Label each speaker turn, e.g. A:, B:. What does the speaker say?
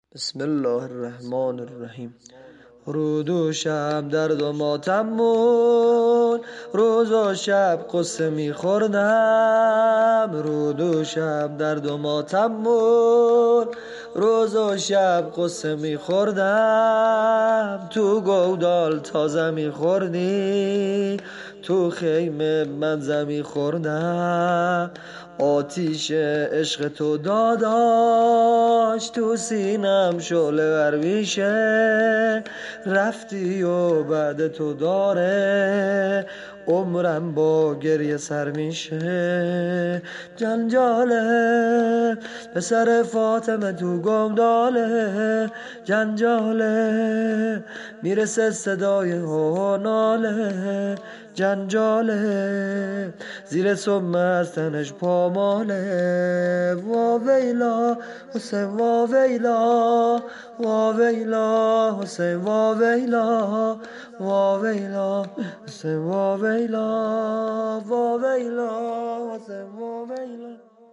A: بسم الله الرحمن الرحیم. رود و شب درد و ماتمون، روز و شب قصه میخوردم. رود و شب درد و ماتمون، روز و شب قصه میخوردم. تو گودال تازه میخوردی، تو خیمه من میخوردم. آتیش عشق تو داداش، تو سینم شعله ور میشه. رفتی و بعد تو داره عمرم با گریه سر میشه. جنجاله پسر فاطمه تو گمداله، جنجاله میرسه صدای هوناله. جنجاله زیر سم از تنش پاماله. واویلا حسین واویلا، واویلا حسین واویلا، واویلا حسین واویلا، واویلا حسین